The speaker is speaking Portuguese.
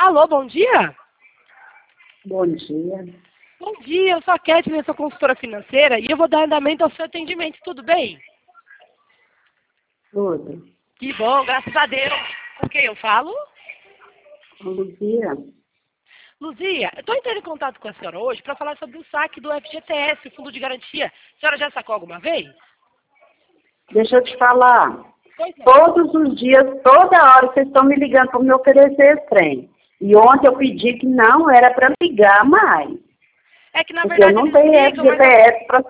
Alô, bom dia? Bom dia. Bom dia, eu sou a Kathleen, eu sou consultora financeira e eu vou dar andamento ao seu atendimento, tudo bem? Tudo. Que bom, graças a Deus. Com quem eu falo? Bom dia. Luzia, eu estou entrando em contato com a senhora hoje para falar sobre o saque do FGTS, o Fundo de Garantia. A senhora já sacou alguma vez? Deixa eu te falar. Pois não. Todos os dias, toda hora, vocês estão me ligando para me oferecer esse trem. E ontem eu pedi que não era para ligar mais. É que na Porque eu verdade não eles tenho ligam, mas FGTS para